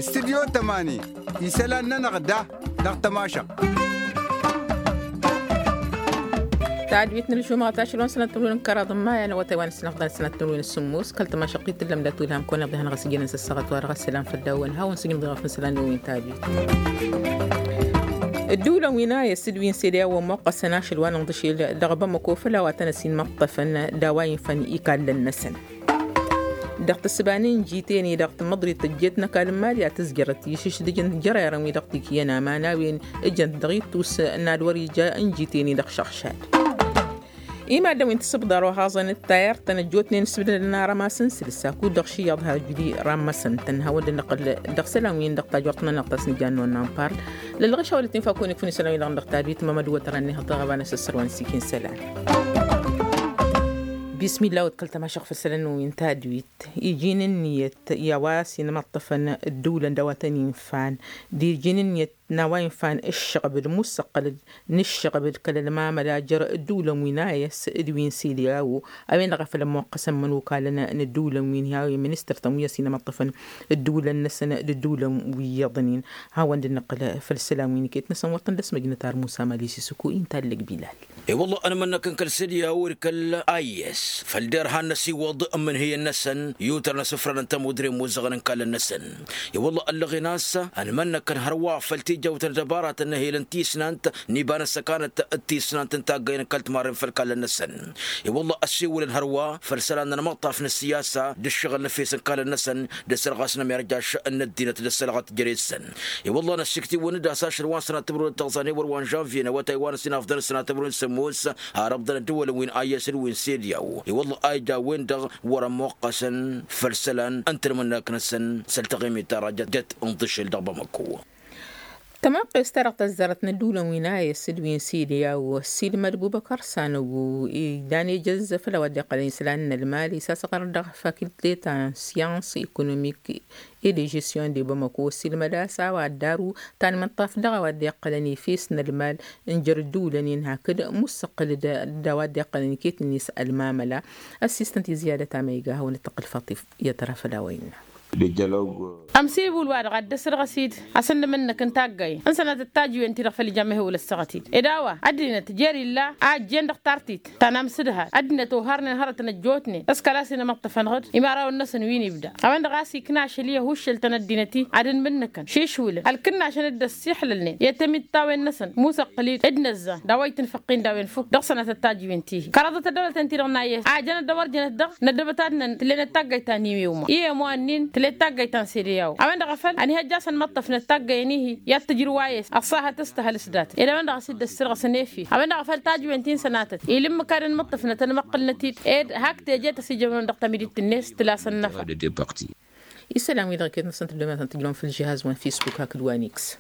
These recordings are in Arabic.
استديو 8 يسالنا نغدا نغتماشا تعدويتنا اليوم 19 سنة تقولون كرا ضمايا أنا وتوان سنة سنة تقولون السموس كلت ما شقيت اللي مدت لهم كنا بدهنا غسجين السقط ورغسلان في الدون هاون سجين ضغط مثلا وين تعدويت الدولة ويناية سدوين سيديا وموقع سناشل وانا نضشي دغبا مكوفلا واتنسين مطفن دواين فن إيكال للنسن دقت السبانين جيتيني دقت مضري تجيتنا كالماليا تزجرت يشش دجن جرى رمي دقتي كينا ما ناوين اجن دغيتوس نادوري جا انجيتيني دق شخشاد إما دوين تصبدارو هازن التاير تنجوتني نسبة لنا رماسن سلساكو دقشي يضها جدي رماسن تنهود النقل دق سلاوين دق تاجورتنا نقتص نجان ونامبار للغشة والتين فاكون يكفوني سلاوين دق دق تابيت ممدوة تراني هطغبانا سسروان سيكين سلام بسم الله وتكلت ما شخف السلام وينتادويت يجين النية يواسي نمطفن الدولة دواتنين فان دي جين النية نواين فان الشغب المستقل نشغب الكلمة ملاجر الدولة ويناية سئدوين سيدياو أبين غفل موقسم من وكالنا أن الدولة وينهاوي منستر تموية سينمطفن الدولة النسنة الدولة ويضنين هاوان دي النقل فالسلام وينكيت نسان وطن لسما جنتار موسى ماليسي سكو إنتالك بلال اي والله انا من كان كالسيديا وركل ايس فالدير هانسي وضع من هي النسن يوتر نسفر انت مدري موزغن كال النسن اي والله اللغي ناس انا من كان هروا فلتيجا وتنجبارات ان هي لنتيسنا انت نيبان السكانة التيسنا انت تاقين كالت مارن فالكال النسن اي والله السيول الهروا فالسلام انا مقطع في السياسة دي الشغل نفيس كال النسن دي سرغاسنا ميرجاش ان الدينة دي السلغات جريسن اي والله نسكتي وندى ساشر وان سنة تبرون التغزاني وروان جانفينا وتايوان سنة افضل سنة تبرون موسى هربنا الدول وين آيسر وين سيرياو والله آيدا وين دغ ورا موقسا فلسلان أنت من كنسن سلتغيمي تراجت جت انطش الدغبة مكو تمام استرقت الزرت ندولة ويناية سدوين سيديا والسيد مدبو بكر سانو داني جز فلا ودي قلين سلان المالي ساسقر دغ فاكولتي سيانس ايكونوميك et de gestion de Bamako silmada sawa daru tan man taf daga wadde qalani fisna almal injirdu lanin hakada mustaqil da wadde qalani kitni sal mamala assistant ziyada tamaiga هو نتقل فطيف يترف داوين أمسيبوا الواد غد سرغسيد أصلا منك انتاجي أنسنا التاج وانتي رفلي جمعه ولا السغتيد إداوة أدينا تجاري الله أجين دختارتيت تنام سدها أدينا توهرنا هرتنا جوتني أسكالاسنا مقطفن غد إمارة والناس وين يبدأ أوان غاسي كناش ليه هوش التندينتي عدن منك شيش ولا الكنا عشان الدسيح للني يتمد تاوين نسن موسى قليل إدنزا داويت نفقين داوين فوق دخسنا التاج وانتي كرادة الدولة تنتي رغنايه أجنا الدور جنا الدغ ندبتنا تلين تاجي تاني يوم إيه موانين تاجي تنسيرياو أمين غفل أني هجاس المطف نتاجي ينيه يتجروايس أقصاها تستهل سدات إذا من غسيد السرقة سنيفي أمين غفل تاج وينتين سناتت يلم كان المطف نتنمقل نتيت إيد هاك تجيت سيجي من دقة ميديت الناس تلاس النفع السلام عليكم سنت دوما تنتجلون في الجهاز وين فيسبوك هاك دوانيكس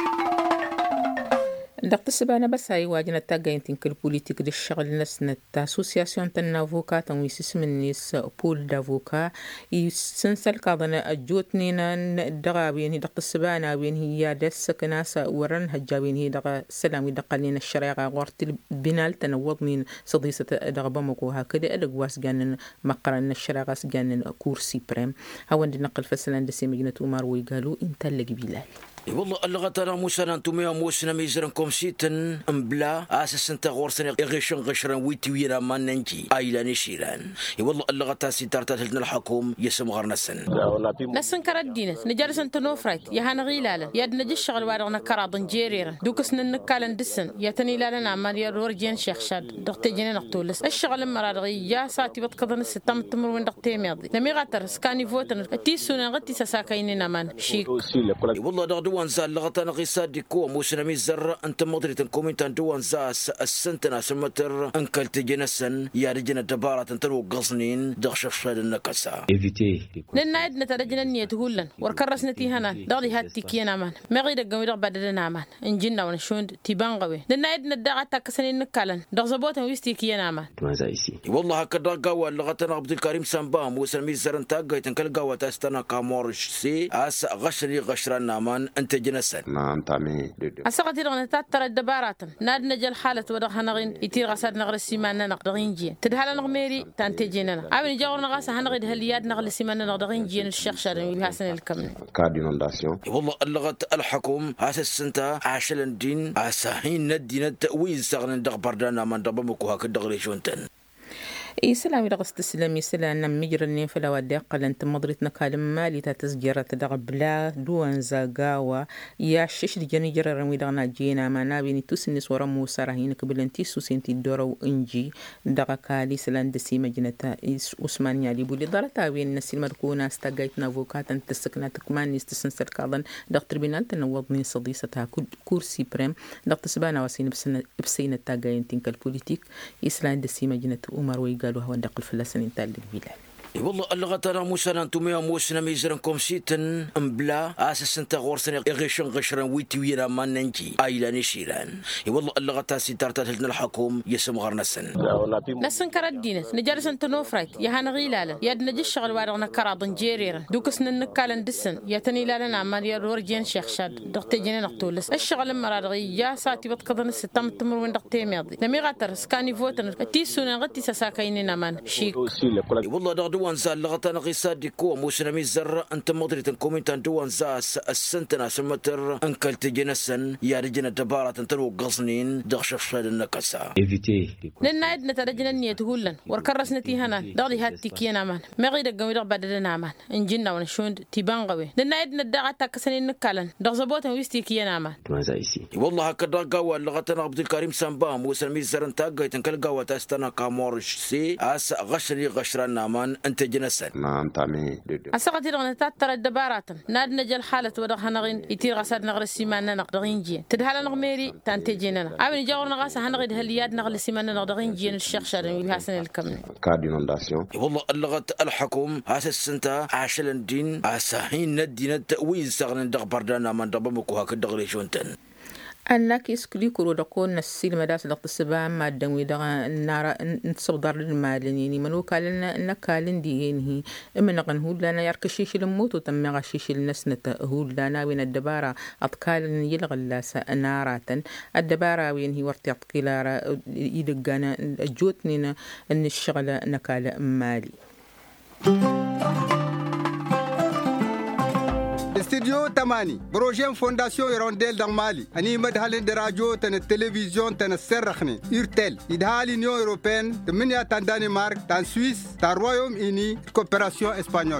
دقت السبانة بس هاي واجنا تاجين تنكر بوليتيك دي الشغل نسنة أسوسياسيون تنافوكا تنويسيس من نيس بول دافوكا يسنسل كاظنا الجوتنينا دغابين هي دقت السبانة وين هي دس كناسة ورن هجاوين هي دغا سلامي دقالين الشريعة غورت البنال تنوضنين صديسة دغبا مكوها كده أدقواس جانن مقرن الشريعة جانن كورسي بريم هون دي نقل فسلان دسي مجنة أمار ويقالوا انت اللي بلال والله اللغة ترى موسى انتم يا موسى ميزرنكم سيتن امبلا اساس انت غورسن غشن غشرن ويتوينا ما ننجي ايلان شيران والله اللغة تاسي ترتات لنا الحكوم يسم غرنسن نسن كردينه نجلس انت نوفرايت يا هان غيلاله يا نجي الشغل وارغنا كراضن جيريره دوكس ننكالن دسن يا تني لنا عمال يا رورجين شيخ شاد دقتي جينا نقتولس الشغل مرارغي يا ساتي بتقضن الستم تمر وين دقتي ماضي لمي غاتر سكاني فوتن تيسون غتي ساكايننا مان شيك والله دوان زال لغتنا غيسادي كو موسنمي زر انت مدري تنكم انت دوان زاس السنتنا سمتر انكل تجنسن يا رجنا دبارة انتلو قصنين دغشف النكسة لنا عندنا ترجنا نية تقولن وركرس نتي هنا دغدي هاتي كينا مان ما غير قوي دغ بدلنا مان انجنا ونشون تيبان قوي لنا عندنا دغ تاكسنين نكالن دغ زبوت ويستي كينا مان والله هكذا قوا لغتنا عبد الكريم سامبا موسنمي زر انت تنكل قوا تستنا كامورش سي اس غشري غشرنا مان أنت جنسن أسقط رغنا ترى الدبارات ناد نجل حالة ودخنا نغين يتير غساد نغر السيمان نغدغين جي تدهال نغميري تانتجينا أبي جاور نغاسة هنغيد هالياد نغل السيمان نغدغين جي الشيخ شارين بحسن الكمل والله اللغة الحكم هاس السنتا عاشل الدين عساهين الدين التأويل سغن دغ بردانا من دبمكو هاك دغري شونتن إسلامي لغست السلام يسلا مجرى النين فلا ودي قلن تمضرت نكال مالي تتسجرة تدغبلا دوان زاقاوة يا شش دي جرى رمي دغنا جينا ما نابيني تسنس ورمو سارهين قبلن تيسو سنتي دورو انجي دغا كالي سلان دسي مجنة عثمانيا لي بولي دارتا وين نسي المركونة استقايت نافوكاتا تسكنا تكمان يستسنسر كاظن دغ تربينال تنوضني صديستها كورسي بريم دغ تسبانا واسين بسينة تاقاين تنك البوليتيك إسلام دسي مجنة أمر ويقال قالوا هو ندق الفلسطينيين تاع البلاد والله اللغة ترى موسى انتم يا موسى ميزرنكم سيتن امبلا اساس انت غورسن غشن غشرن ويتي ويرا ما ننجي ايلاني شيران والله اللغة تاسي ترتات لنا الحكوم يسم غرنسن نسن كردينه نجرس انت نوفرايت يا هان غيلاله يا نجي الشغل وارغنا كرادن جيرير دوكسن نكالن دسن يا تني لنا عمال يا رورجين شيخ شاد دقت جينا نقتولس الشغل مرارغي يا ساتي بتقدن ستم تمر وين دقتي ميضي نمي غاتر سكاني فوتن تيسون غتي ساكايني نمان شيك والله دوان زال لغتنا غيسادي كو موسنمي الزر انت مدريت الكومنتان دوان زاس السنتنا سمتر انكل تجنسن يا رجنا دبارة انتلو قصنين دغشف النكسة لنا عدنا ترجنا النية تقولن وركرسنا تيهنا دغلي هاتي كينا مان ما غير الجميع بدلنا مان انجنا ونشون تيبان قوي لنا عدنا الدغة تكسنين نكالن دغزبوتن ويستي كينا مان والله هكذا قوى لغتنا عبد الكريم سامبا موسنمي الزر انتاقا تنكل قوى تاستنا كامورش سي اس غشري غشرنا مان انت جنسن أسقط رغنا ترى الدبارات ناد نجل حالة ودخنا نغين يتير غساد نغر السيمان نغدغين جي تدهال نغميري تانتجينا أبي جاور نغاسة هنغيد هالياد نغل السيمان نغدغين جي الشيخ شارين بحسن الكمل والله اللغة الحكم هاس السنتا عاشل الدين عساهين الدين التأويل سغن دغ بردانا من دبمكو هاك دغري شونتن أنك يسكلي كرو دقون نسيل مداس دقت السبام ما دموي دغا نارا نتصدر المالين منو كالن نكالن دينه إما نغن هود لنا يركشيش الموت وتم غشيش النسنة هود لنا وين الدبارة أطكال يلغلاس ناراتا الدبارة وين هي ورتي أطكيلارا يدقانا جوتننا أن الشغل نكال مالي استديو تماني بروجين فونداسيون يرونديل دان مالي اني مدهالين دراجو تن التلفزيون تن السرخني يرتل يدهالي نيو اوروبين تمنيا تان دانمارك تان سويس تان رويوم اني كوبراسيون اسبانيول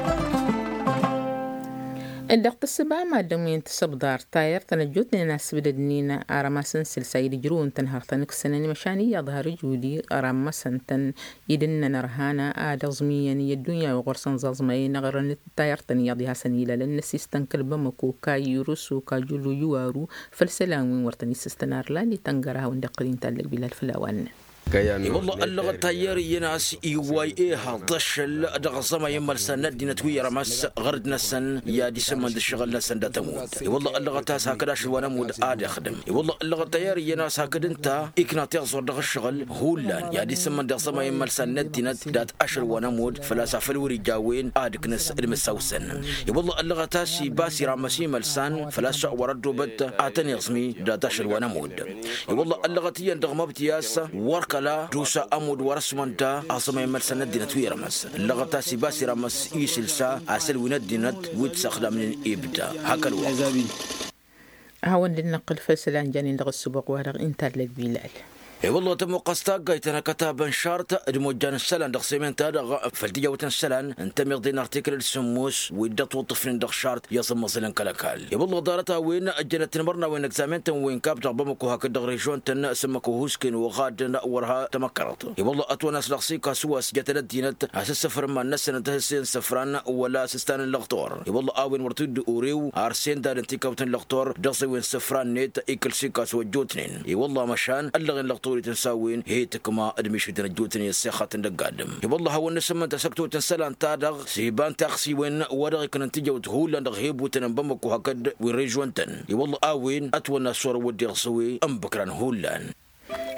الدقت السبا ما دمين تصبدار تاير تنجوتني ناس بددنينا أرامسن سلسايد جرون تنهرتنك سنني مشاني يظهر جودي أرامسن تن يدنا نرهانا آدغزميا الدنيا وغرسن زازمين غرن تاير تنيضيها سنيلة لنسيستن كلبمكو كايروسو كاجولو يوارو فالسلام ورتني سستنار لا لتنقرها وندقلين تال البلاد فلاوان والله اللغة تايري يناس إيواي إيها ضشل دغصما يمال سند دينا تويرا مس غرد نسن يا دي سمن الشغل نسن دا تموت والله اللغة تاس هكذا شوانا مود آد يخدم والله اللغة تايري يناس هكذا انت إكنا تغصر دغ الشغل هولان يا دي سمن دغصما يمال سند دينا دات أشر وانا مود فلا سافلوري جاوين آدك نس المساوسن والله اللغة تاسي باسي رامسي ملسان فلا شع وردو بد آتني غصمي دات أشر وانا مود والله اللغة تيان دغما بتياسة لا دوسا أمود ورسمان دا أصلا يمرسنا الدينة ويرمس اللغة سباسي رمس إيسلسا أسل وندينة ويتسخلا من إبدا هكا الوقت هاون للنقل فسلان جانين لغة السبق وارغ انتر للبلال والله تم قصتا قايتنا كتابا شارت دموجان السلان دغ سيمين تادا فالتجاوتن السلان انت ميغدين ارتيكل السموس ويدات وطفرين دغ شارت يصم مصلن كلاكال والله دارتها وين اجلت مرنا وين اكزامنتن وين كاب ضبمكو هكا دغ ريجون تن سمكو هوسكن وغاد ورها تمكرت والله اتوناس لغسي كاسواس جتل دينت اساس سفر ما الناس انتهسين سفران ولا سستان اللغطور والله اوين ورتد اوريو ارسين دار انت كوتن اللغطور دغسي وين سفران نيت ايكل سيكاس وجوتنين والله مشان اللغن لغطور تنساوين هي تكما ادميش تنجوتني السيخه تندقادم والله هو النسمه تسكتو تنسلان تادغ سيبان تاخسي وين ودغ كن تجو تهول اندغ هيبو تنبمكو هكد ويريجونتن والله اوين اتونا صور ودي غسوي ام بكران هولان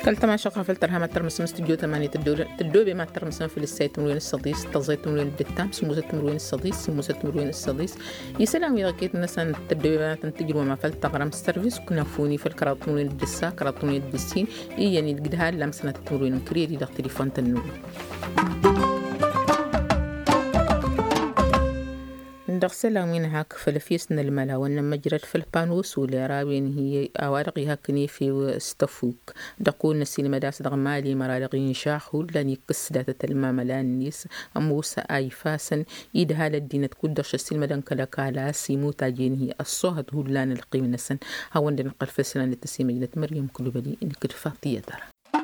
كلت ما شقها فلتر هما ترمس مستجو 8 تدوبي ما ترمس في السيت مروين الصديس تزيت مروين الدتام سموزت مروين الصديس سموزت مروين الصديس يسلام يغكيت نسان تدوبي ما تنتجر وما فلت غرام السيرفيس كنا فوني في الكرات مروين الدسا كرات مروين الدسين يعني القدها لمسنا مروين كريري داخل تليفون تنوي ندغسلها من هاك فلفيسنا الملا ولما جرت في البانوس واللي رابين هي أوارقي هاكني في استفوك دقون نسين مداس دغمالي مرارقين شاخو لاني قصدة الماملان نيس أموسى آي فاسن إيدها للدينة كدش السلمدان كالا سيمو تاجين هي الصهد هو لان القيم نسن هاوان دين قرفسنا لتسيمة جنة مريم كل بدي إنك رفاقية ترى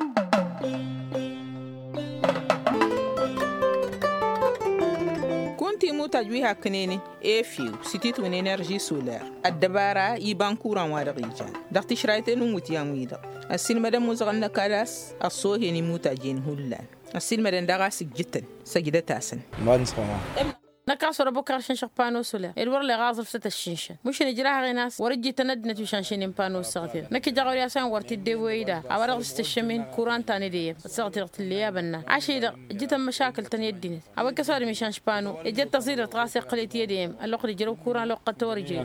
تجويها كنيني فيو سيتيت من انرجي سولار الدبارة يبان كوران وارغيجان دقتي شرايتين ومتيام ويدا السينما دا موزغلنا كالاس الصوهي نمو تاجين هولان السينما دا داغاسك جدا سجدة تاسن ما نسخنا نكاسر بكره شنشق بانو سولا الور اللي غاظف ست الشنشن مش نجراها غي ناس ورجي تندنت وشنشين بانو صغير نكي جاغور ياسان ورتي ديويدا اورغ ست الشمين كوران تاني دي صغير اللي يابنا عشي جيت مشاكل تاني الدين ابا كسر مشانش بانو اجت تصير تقاسي قليت يديم اللوق يجرو كوران لو قطورجي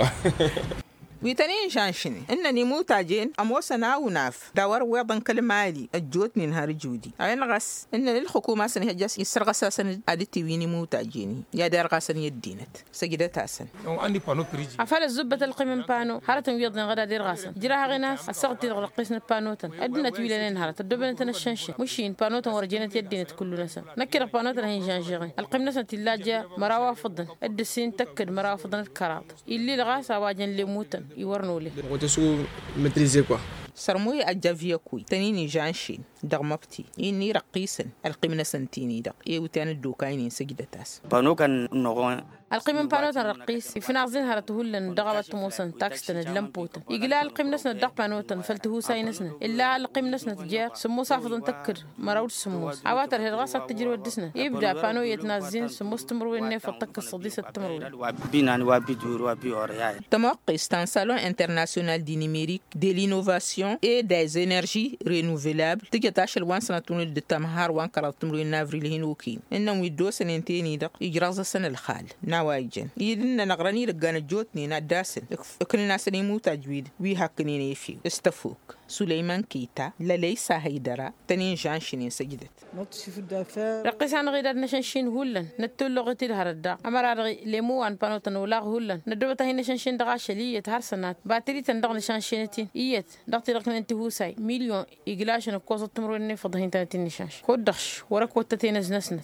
ويتنين شانشني إنني مو تاجين أموسنا وناف دور ويضن كلمالي الجوت من هار جودي أين غس إن للحكومة سنة جس يسرق ساسن أدتي ويني مو تاجيني يا دار غاسن يدينت سجدت حسن عندي بانو بريجي عفال الزبة القمم بانو هارت ويضن غدا دير غاسن جراها غناس السقط القسن بانوتن أدنى تويلين هارت الدبن تنشنش مشين بانوتن ورجينت يدينت كل ناس نكر بانوتن هين جانجين القمة سنة اللاجة مراوافضن الدسين تكد مراوافضن الكراط اللي لغاسا واجن لموتن يورنولي وتسو متريزي كوا سرموي أجافيا كوي تنيني جانشين دغمبتي إني رقيسن القمنا سنتيني دق يوتان الدوكاينين سجدتاس بانو كان نغون القيمة بانوتن رقيس في نازين هرتهولن دغبت موسن تاكستن اللمبوتن يقلا القيمة نسنا دق بانوتن فلتهو ساينسنا إلا القيمة نسنا تجار سمو صافدن تكر مراود سموس عواتر هرغاسة تجري ودسنا يبدأ بانو يتنازين سمو استمروا النيف الطق الصديس التمروا بينان وابيدور وابيوريا تموقع un salon international du numérique de l'innovation et des énergies renouvelables تجتاش الوان سنتون الدتمهار وان كراتمرو نافري هينوكين إنهم يدو سنتين دق يجرز السنة الخال نوايجن يدنا نغراني رجعنا جوتني ناداسن كلنا سنيمو تجويد ويهكني نفيو استفوك سليمان كيتا لليس هيدرا تنين جانشين سجدت رقيسان غير نشنشين هولن نتول لغتي الهردا أمر ليمو عن بانوتن ولا هولن ندوبته هنا شنشين دغاشلية هرسنات باتري تندغ نشانشينتين إيت دغتي رقنا انتهو ساي مليون إجلاشن كوزة تمرين فضهين تنتين نشانش خدش ورك وتتين زنسنا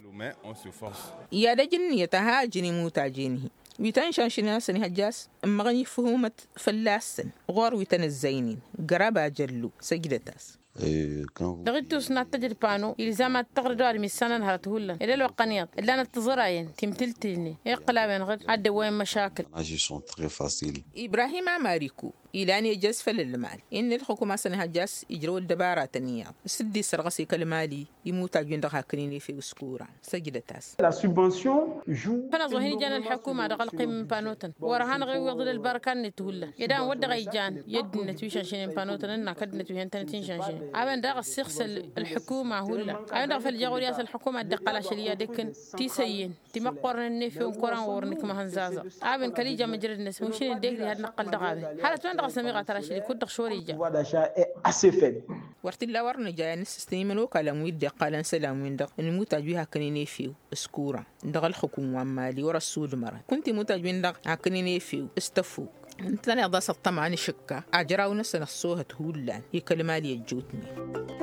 يا رجل يتهاجني موتاجينه ويتان شانشينا سني هجاس مغني فهومة فلاسن غور ويتان الزينين قرابة جلو سجدتاس دغيتو سنة تجربانو إلزامات تغردو على ميسانا نهارته هلا إلا لو قنيط إلا نتظراين تمتلتيني إقلابين غد عد وين مشاكل إبراهيم عماريكو إلى يجس فللمال إن الحكومة سنة هجاس يجرو الدبارة تنيا سدي سرغسي كالمالي يموت عجين دغا كنيني في اسكورا سجدتاس لا سوبونسيون جو فانا ظهيني جان الحكومة دغا القيم بانوتن ورهان غير وضل البركان نتهلا إذا ود غي جان يد نتويشان شين بانوتن إننا كد نتويشان تنتين شانشين أبن دغا السيخس الحكومة هلا أبن دغا في الجاورياس الحكومة الدقالة شليا دكن تيسيين تمقورن النفي ومقورن ورنك مهنزازا أبن كليجا مجرد نس مشين ديكلي هاد نقل دغا حالة سميغة ترى شيء كنت خشوريجا ورتي لا ورنا جاي نستني منو كلام ويدي قال سلام وين دق الموتاج بها كنيني فيو اسكورا دغ الحكومة مالي ورا السود مرة كنت موتاج وين دق كنيني فيو استفوك انت انا ضاس الطمع شكا اجراو نسنا الصوهة هولان هي كلمة لي جوتني